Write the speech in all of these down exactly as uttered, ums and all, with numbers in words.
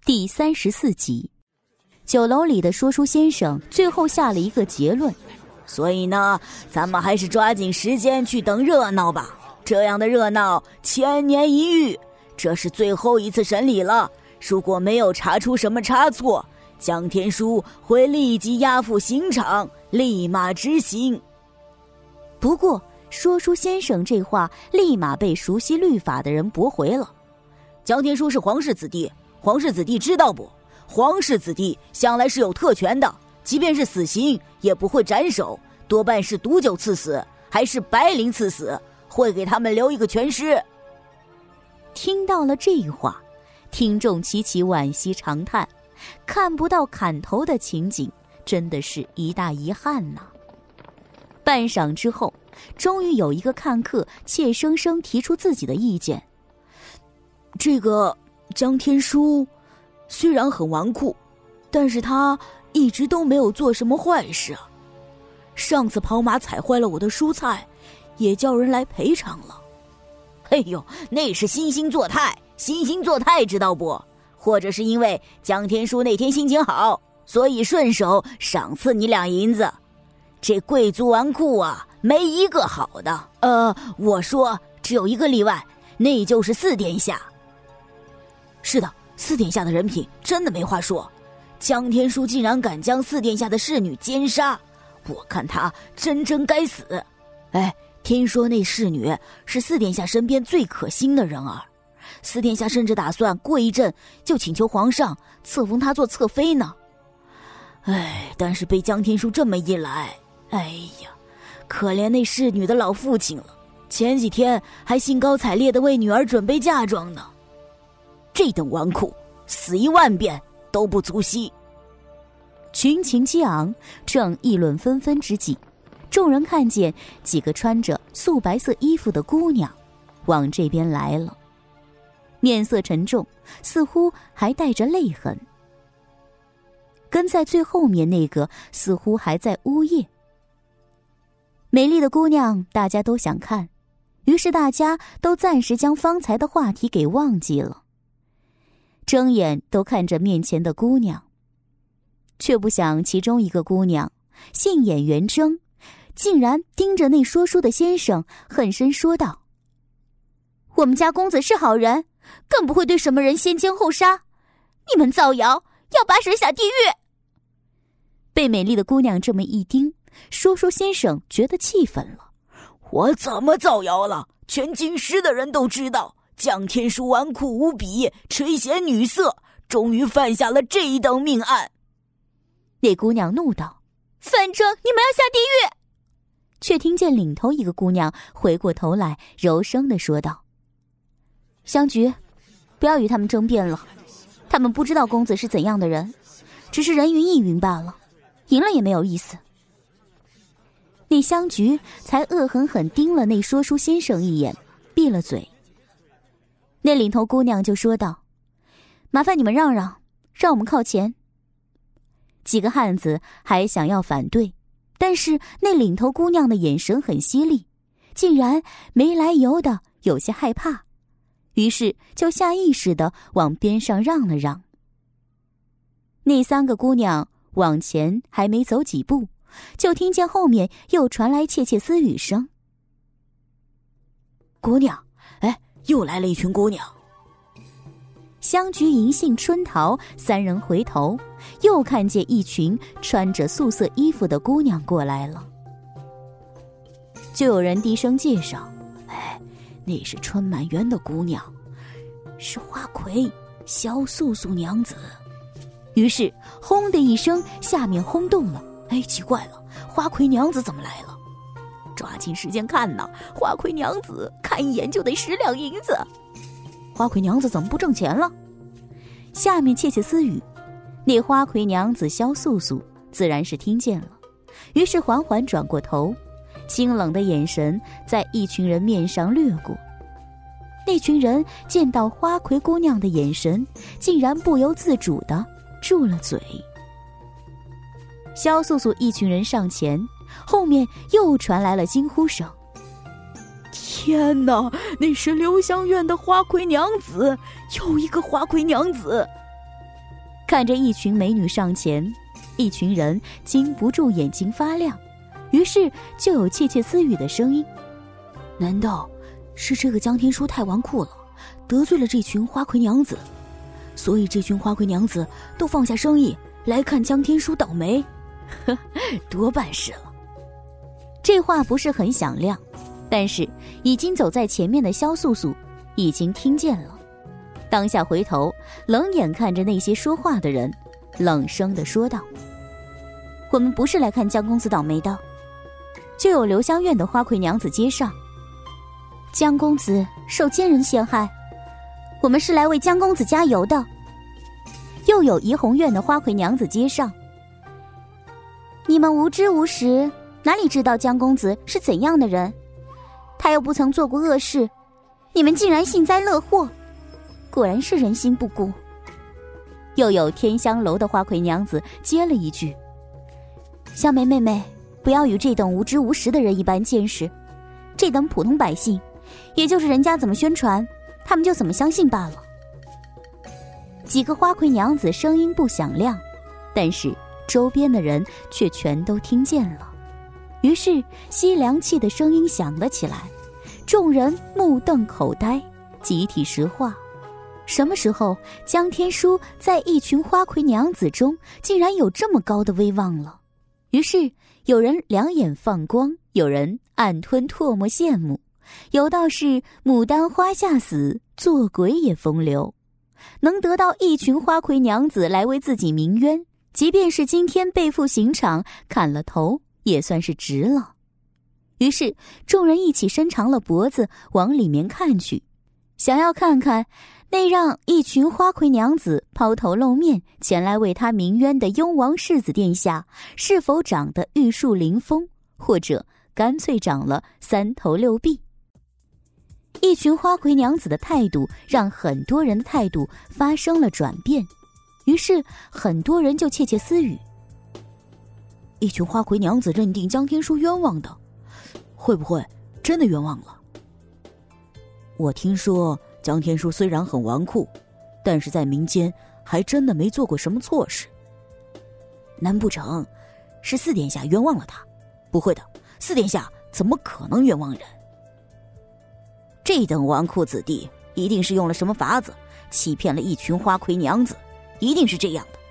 第三十四集，酒楼里的说书先生最后下了一个结论： 所以呢，咱们还是抓紧时间去等热闹吧。这样的热闹千年一遇，这是最后一次审理了。如果没有查出什么差错，江天书会立即押赴刑场，立马执行。 不过说书先生这话立马被熟悉律法的人驳回了。 江天书是皇室子弟，皇室子弟知道不？皇室子弟向来是有特权的，即便是死刑也不会斩首，多半是毒酒赐死，还是白绫赐死，会给他们留一个全尸。 听到了这话，听众齐齐惋惜长叹，看不到砍头的情景，真的是一大遗憾呐。半晌之后，终于有一个看客怯生生提出自己的意见。 这个江天书虽然很纨绔，但是他一直都没有做什么坏事啊。上次跑马踩坏了我的蔬菜，也叫人来赔偿了。哎呦，那是惺惺作态，惺惺作态知道不？或者是因为江天书那天心情好，所以顺手赏赐你两银子。这贵族纨绔啊，没一个好的。呃，我说只有一个例外，那就是四殿下。是的，四殿下的人品真的没话说。江天书竟然敢将四殿下的侍女奸杀，我看他真真该死。哎，听说那侍女是四殿下身边最可心的人儿，四殿下甚至打算过一阵就请求皇上册封她做侧妃呢。哎，但是被江天书这么一来，哎呀，可怜那侍女的老父亲了，前几天还兴高采烈地为女儿准备嫁妆呢。这等纨绔，死一万遍都不足惜。 群情激昂，正议论纷纷之际，众人看见几个穿着素白色衣服的姑娘往这边来了，面色沉重，似乎还带着泪痕。跟在最后面那个似乎还在呜咽。美丽的姑娘大家都想看，于是大家都暂时将方才的话题给忘记了，睁眼都看着面前的姑娘。却不想其中一个姑娘杏眼圆睁，竟然盯着那说书的先生恨声说道：我们家公子是好人，更不会对什么人先奸后杀，你们造谣要把水下地狱。被美丽的姑娘这么一盯，说书先生觉得气愤了。 我怎么造谣了？全京师的人都知道江天书纨绔无比，垂涎女色，终于犯下了这一等命案。 那姑娘怒道：反正你们要下地狱。却听见领头一个姑娘回过头来柔声地说道：香菊，不要与他们争辩了，他们不知道公子是怎样的人，只是人云亦云罢了，赢了也没有意思。那香菊才恶狠狠盯了那说书先生一眼，闭了嘴。那领头姑娘就说道：麻烦你们让让，让我们靠前。几个汉子还想要反对，但是那领头姑娘的眼神很犀利，竟然没来由的有些害怕，于是就下意识的往边上让了让。那三个姑娘往前还没走几步，就听见后面又传来窃窃私语声。 姑娘，哎，又来了一群姑娘。 香菊、银杏、春桃三人回头，又看见一群穿着素色衣服的姑娘过来了。就有人低声介绍： 哎，那是春满园的姑娘，是花魁萧素素娘子。 于是轰的一声，下面轰动了。 哎，奇怪了，花魁娘子怎么来了？抓紧时间看呐，花魁娘子看一眼就得十两银子。 花魁娘子怎么不挣钱了？下面窃窃私语，那花魁娘子萧素素自然是听见了，于是缓缓转过头，清冷的眼神在一群人面上掠过。那群人见到花魁姑娘的眼神，竟然不由自主地住了嘴。萧素素一群人上前，后面又传来了惊呼声： 天哪，那是留香院的花魁娘子，又一个花魁娘子。 看着一群美女上前，一群人禁不住眼睛发亮，于是就有窃窃私语的声音。 难道是这个江天书太纨绔了，得罪了这群花魁娘子，所以这群花魁娘子都放下生意来看江天书倒霉？呵，多半是了。 这话不是很响亮，但是已经走在前面的萧素素已经听见了，当下回头冷眼看着那些说话的人，冷声地说道：我们不是来看江公子倒霉的。就有留香院的花魁娘子接上：江公子受奸人陷害，我们是来为江公子加油的。又有怡红院的花魁娘子接上：你们无知无识，哪里知道江公子是怎样的人？他又不曾做过恶事，你们竟然幸灾乐祸，果然是人心不古。又有天香楼的花魁娘子接了一句：香梅妹妹，不要与这等无知无识的人一般见识，这等普通百姓，也就是人家怎么宣传，他们就怎么相信罢了。几个花魁娘子声音不响亮，但是周边的人却全都听见了。于是吸凉气的声音响了起来，众人目瞪口呆，集体石化。什么时候江天书在一群花魁娘子中竟然有这么高的威望了？于是有人两眼放光，有人暗吞唾沫羡慕，有道是牡丹花下死，做鬼也风流。能得到一群花魁娘子来为自己鸣冤，即便是今天背负刑场砍了头，也算是值了。于是众人一起伸长了脖子往里面看去，想要看看那让一群花魁娘子抛头露面前来为他鸣冤的雍王世子殿下是否长得玉树临风，或者干脆长了三头六臂。一群花魁娘子的态度让很多人的态度发生了转变，于是很多人就窃窃私语： 一群花魁娘子认定江天书冤枉的，会不会真的冤枉了？我听说江天书虽然很纨绔，但是在民间还真的没做过什么错事。难不成是四殿下冤枉了他？不会的，四殿下怎么可能冤枉人？这等纨绔子弟一定是用了什么法子欺骗了一群花魁娘子，一定是这样的。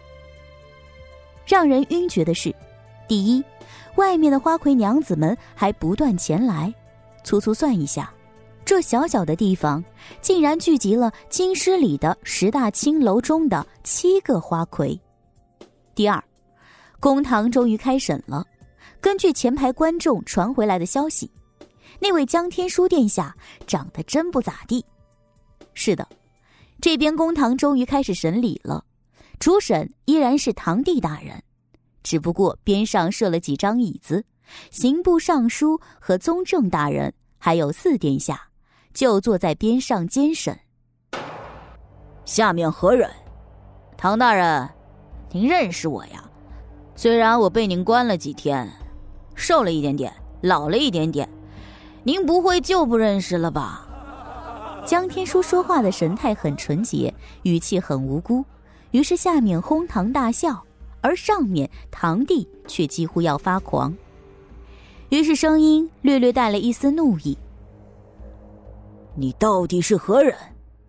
让人晕厥的是，第一，外面的花魁娘子们还不断前来，粗粗算一下，这小小的地方竟然聚集了京师里的十大青楼中的七个花魁。第二，公堂终于开审了。根据前排观众传回来的消息，那位江天书殿下长得真不咋地。是的，这边公堂终于开始审理了，主审依然是堂弟大人，只不过边上设了几张椅子，刑部尚书和宗正大人还有四殿下就坐在边上监审。 下面何人？ 唐大人，您认识我呀？虽然我被您关了几天，瘦了一点点，老了一点点，您不会就不认识了吧？ 江天书说话的神态很纯洁，语气很无辜，于是下面哄堂大笑，而上面堂弟却几乎要发狂。于是声音略略带了一丝怒意： 你到底是何人？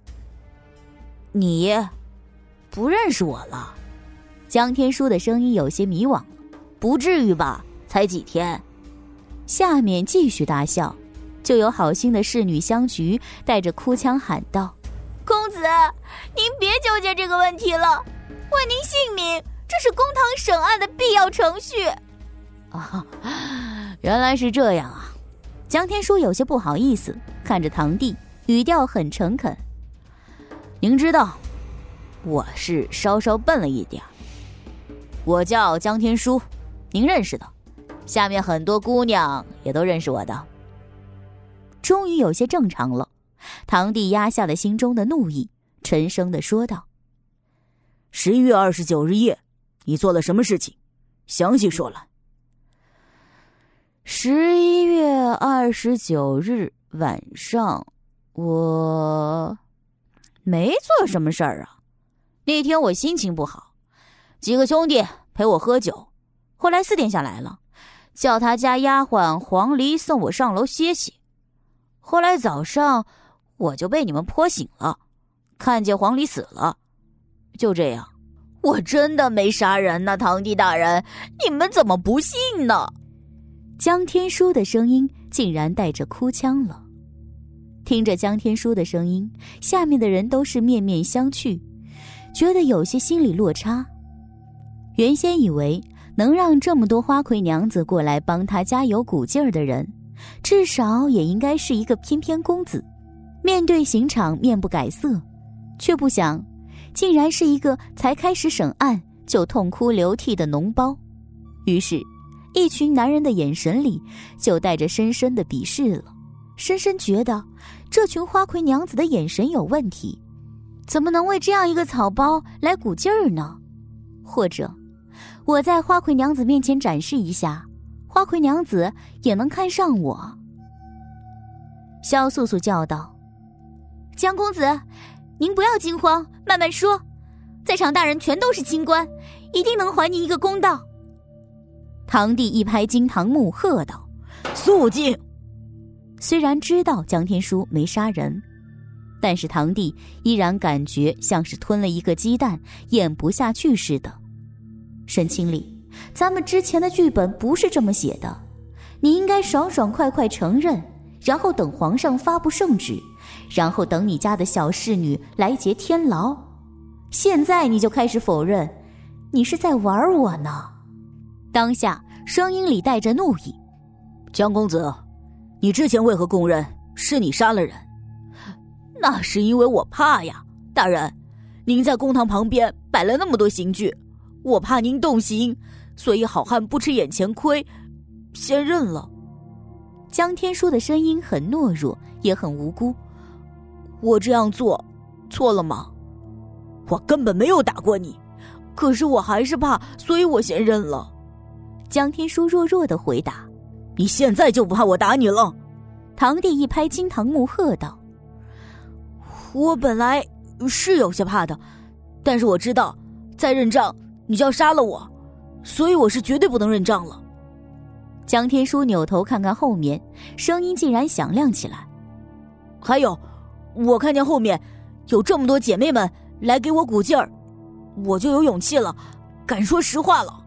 你不认识我了？ 江天书的声音有些迷惘。 不至于吧，才几天。 下面继续大笑，就有好心的侍女香菊带着哭腔喊道： 公子，您别纠结这个问题了，问您姓名，这是公堂审案的必要程序。 啊，原来是这样啊。 江天书有些不好意思，看着堂弟，语调很诚恳： 您知道我是稍稍笨了一点，我叫江天书，您认识的，下面很多姑娘也都认识我的。 终于有些正常了，堂弟压下了心中的怒意，沉声地说道： 十一月二十九日夜，你做了什么事情？详细说来。 十一月二十九日晚上，我没做什么事儿啊。 那天我心情不好，几个兄弟陪我喝酒，后来四点下来了，叫他家丫鬟黄鹂送我上楼歇息。后来早上我就被你们泼醒了，看见黄鹂死了，就这样。 我真的没杀人呢，堂弟大人，你们怎么不信呢？ 江天书的声音竟然带着哭腔了。听着江天书的声音，下面的人都是面面相觑，觉得有些心理落差。原先以为能让这么多花魁娘子过来帮他加油鼓劲儿的人，至少也应该是一个翩翩公子，面对刑场面不改色，却不想竟然是一个才开始审案就痛哭流涕的脓包。于是一群男人的眼神里就带着深深的鄙视了，深深觉得这群花魁娘子的眼神有问题，怎么能为这样一个草包来鼓劲儿呢？或者我在花魁娘子面前展示一下，花魁娘子也能看上我。萧素素叫道： 江公子，您不要惊慌，慢慢说，在场大人全都是清官，一定能还您一个公道。 堂弟一拍惊堂木，喝道： 肃静！ 虽然知道江天书没杀人，但是堂弟依然感觉像是吞了一个鸡蛋咽不下去似的。沈清丽，咱们之前的剧本不是这么写的，你应该爽爽快快承认，然后等皇上发布圣旨，然后等你家的小侍女来劫天牢。现在你就开始否认，你是在玩我呢？当下声音里带着怒意： 江公子，你之前为何供认是你杀了人？那是因为我怕呀，大人，您在公堂旁边摆了那么多刑具，我怕您动刑，所以好汉不吃眼前亏，先认了。 江天书的声音很懦弱，也很无辜。 我这样做错了吗？我根本没有打过你，可是我还是怕，所以我先认了。 江天书弱弱地回答： 你现在就不怕我打你了？ 堂弟一拍惊堂木，喝道： 我本来是有些怕的，但是我知道再认账你就要杀了我，所以我是绝对不能认账了。 江天书扭头看看后面，声音竟然响亮起来： 还有，我看见后面有这么多姐妹们来给我鼓劲儿，我就有勇气了，敢说实话了。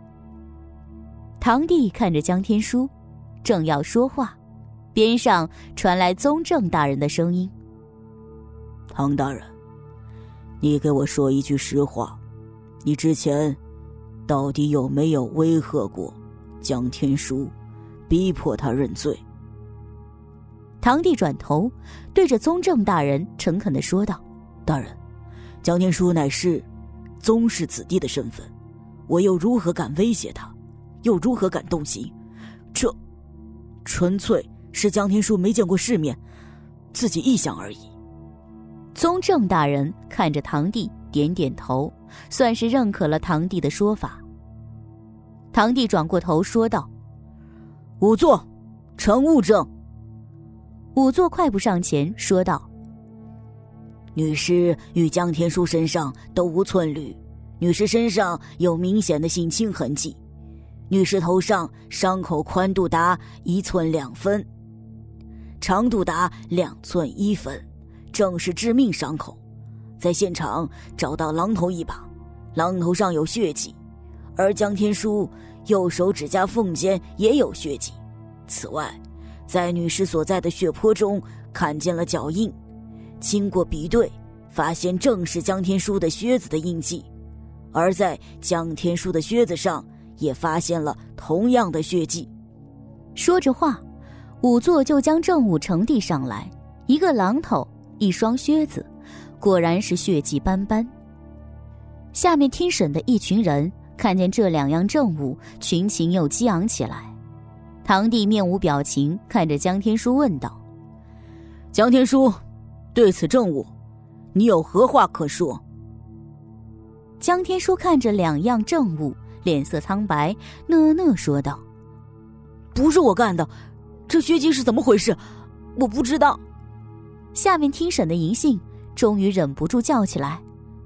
堂弟看着江天书，正要说话，边上传来宗正大人的声音： 唐大人，你给我说一句实话，你之前到底有没有威吓过江天书，逼迫他认罪？ 堂弟转头对着宗正大人诚恳地说道： 大人，江天书乃是宗室子弟的身份，我又如何敢威胁他，又如何敢动刑？这纯粹是江天书没见过世面，自己臆想而已。 宗正大人看着堂弟点点头，算是认可了堂弟的说法。堂弟转过头说道： 仵作呈物证。 仵作快步上前说道： 女尸与江天书身上都无寸缕，女尸身上有明显的性侵痕迹，女尸头上伤口宽度达一寸两分，长度达两寸一分，正是致命伤口。在现场找到榔头一把，榔头上有血迹，而江天书右手指甲缝间也有血迹。此外，在女尸所在的血泊中看见了脚印，经过比对，发现正是江天书的靴子的印记，而在江天书的靴子上也发现了同样的血迹。 说着话，仵作就将证物呈递上来，一个榔头，一双靴子，果然是血迹斑斑。下面听审的一群人看见这两样证物，群情又激昂起来。堂弟面无表情看着江天书问道： 江天书，对此证物你有何话可说？ 江天书看着两样证物，脸色苍白，讷讷说道： 不是我干的，这血迹是怎么回事？我不知道。 下面听审的银杏终于忍不住叫起来：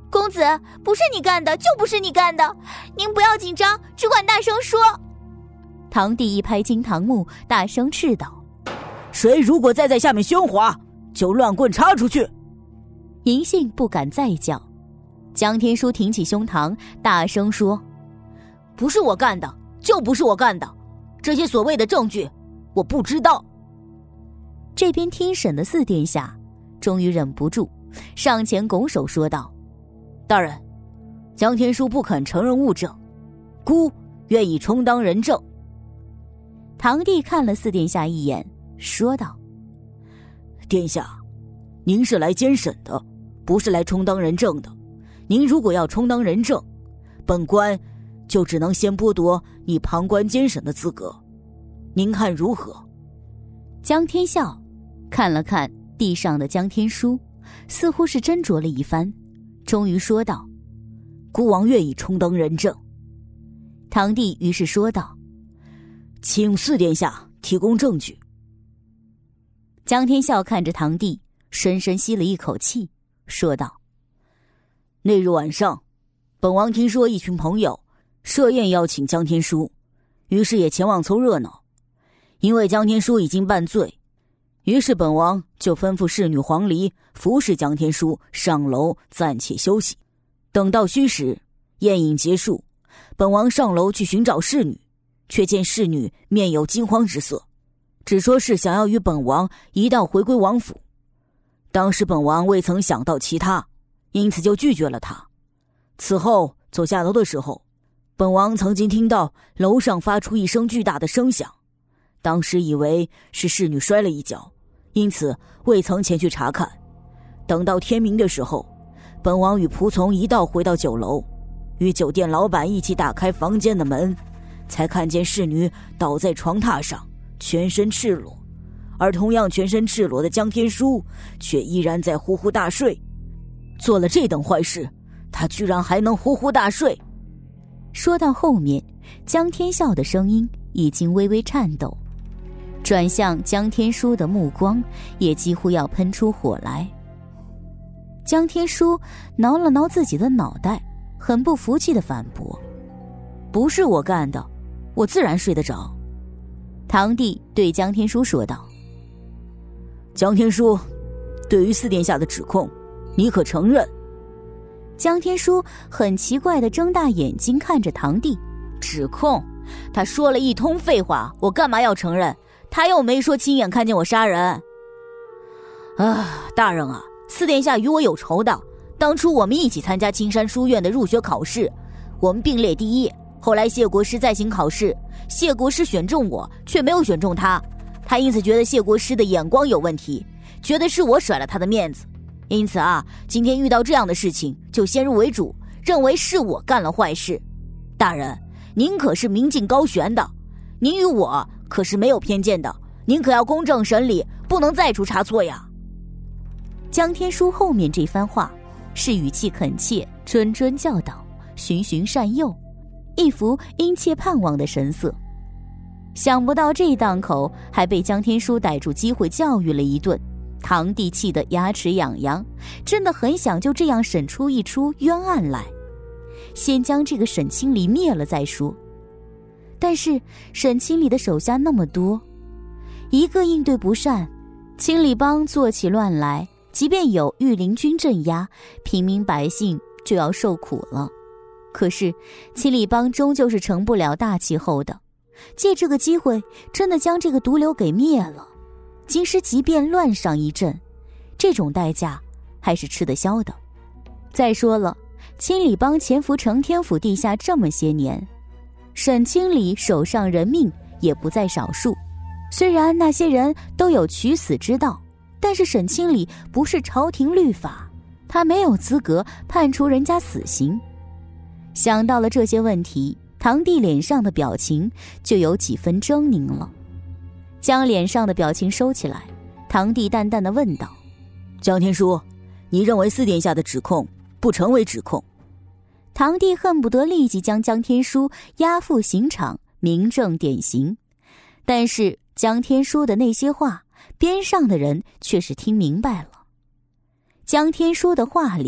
公子，不是你干的，就不是你干的，您不要紧张，只管大声说。 堂弟一拍惊堂木，大声斥道： 谁如果再在下面喧哗，就乱棍插出去。 银杏不敢再叫。江天书挺起胸膛，大声说： 不是我干的，就不是我干的，这些所谓的证据我不知道。 这边听审的四殿下终于忍不住上前拱手说道： 大人，江天书不肯承认物证，孤愿意充当人证。 堂弟看了四殿下一眼，说道： 殿下，您是来监审的，不是来充当人证的。您如果要充当人证，本官就只能先剥夺你旁观监审的资格，您看如何？ 江天笑看了看地上的江天书，似乎是斟酌了一番，终于说道： 孤王愿意充当人证。 堂弟于是说道： 请四殿下提供证据。 江天笑看着堂弟，深深吸了一口气，说道： 那日晚上，本王听说一群朋友设宴邀请江天书，于是也前往凑热闹。因为江天书已经半醉，于是本王就吩咐侍女黄鹂服侍江天书上楼暂且休息。等到戌时，宴饮结束，本王上楼去寻找侍女，却见侍女面有惊慌之色，只说是想要与本王一道回归王府。当时本王未曾想到其他，因此就拒绝了她。此后走下楼的时候，本王曾经听到楼上发出一声巨大的声响，当时以为是侍女摔了一跤，因此未曾前去查看。等到天明的时候，本王与仆从一道回到酒楼，与酒店老板一起打开房间的门，才看见侍女倒在床榻上，全身赤裸，而同样全身赤裸的江天书却依然在呼呼大睡。做了这等坏事，他居然还能呼呼大睡。 说到后面，江天笑的声音已经微微颤抖，转向江天书的目光也几乎要喷出火来。江天书挠了挠自己的脑袋，很不服气地反驳：不是我干的，我自然睡得着。堂弟对江天书说道： 江天书，对于四殿下的指控，你可承认？ 江天书很奇怪地睁大眼睛看着堂弟： 指控？他说了一通废话，我干嘛要承认？他又没说亲眼看见我杀人。啊，大人啊，四殿下与我有仇的，当初我们一起参加青山书院的入学考试，我们并列第一，后来谢国师再行考试，谢国师选中我，却没有选中他，他因此觉得谢国师的眼光有问题，觉得是我甩了他的面子，因此啊，今天遇到这样的事情就先入为主，认为是我干了坏事。大人，您可是明镜高悬的，您与我可是没有偏见的，您可要公正审理，不能再出差错呀。 江天书后面这番话是语气恳切，谆谆教导，循循善诱，一副殷切盼望的神色。想不到这档口还被江天书逮住机会教育了一顿，堂弟气得牙齿痒痒，真的很想就这样审出一出冤案来，先将这个沈清礼灭了再说。但是沈清礼的手下那么多，一个应对不善，清理帮做起乱来，即便有御林军镇压，平民百姓就要受苦了。可是清理帮终究是成不了大气候的，借这个机会真的将这个毒瘤给灭了，京师即便乱上一阵，这种代价还是吃得消的。再说了，清理帮潜伏承天府地下这么些年，沈清理手上人命也不在少数，虽然那些人都有取死之道，但是沈清理不是朝廷律法，他没有资格判处人家死刑。想到了这些问题，堂弟脸上的表情就有几分狰狞了。将脸上的表情收起来，堂弟淡淡地问道： 江天书，你认为四殿下的指控不成为指控？ 堂弟恨不得立即将江天书押赴刑场，明正典刑。但是江天书的那些话，边上的人却是听明白了。江天书的话里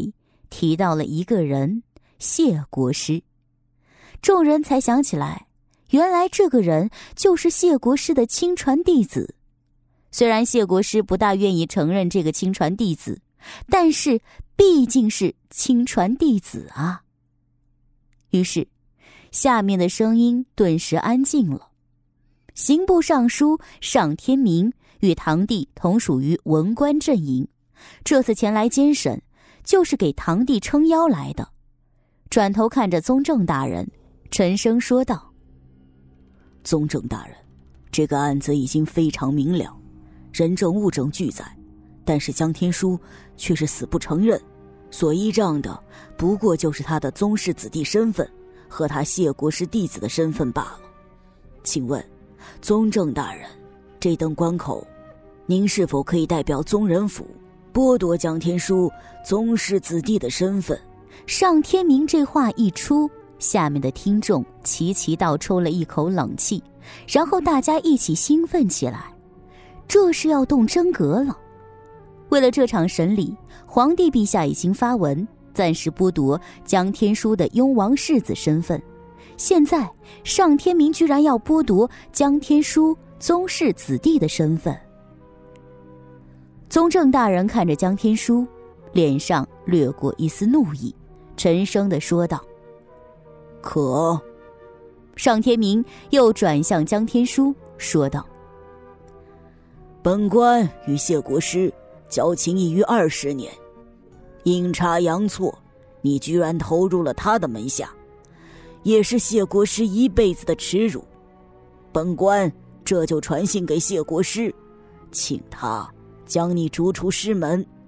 提到了一个人，谢国师。众人才想起来，原来这个人就是谢国师的亲传弟子。虽然谢国师不大愿意承认这个亲传弟子，但是毕竟是亲传弟子啊。于是下面的声音顿时安静了。刑部尚书尚天明与堂弟同属于文官阵营，这次前来监审就是给堂弟撑腰来的。转头看着宗正大人，沉声说道： 宗正大人，这个案子已经非常明了，人证物证俱在，但是江天书却是死不承认，所依仗的不过就是他的宗室子弟身份和他谢国师弟子的身份罢了。请问宗正大人，这等关口，您是否可以代表宗人府剥夺江天书宗室子弟的身份？ 尚天明这话一出，下面的听众齐齐倒抽了一口冷气，然后大家一起兴奋起来，这是要动真格了。为了这场审理，皇帝陛下已经发文暂时剥夺江天书的雍王世子身份，现在尚天明居然要剥夺江天书宗室子弟的身份。宗正大人看着江天书，脸上掠过一丝怒意，沉声地说道： 可。 尚天明又转向江天书说道： 本官与谢国师交情已逾二十年，阴差阳错，你居然投入了他的门下，也是谢国师一辈子的耻辱。本官这就传信给谢国师，请他将你逐出师门，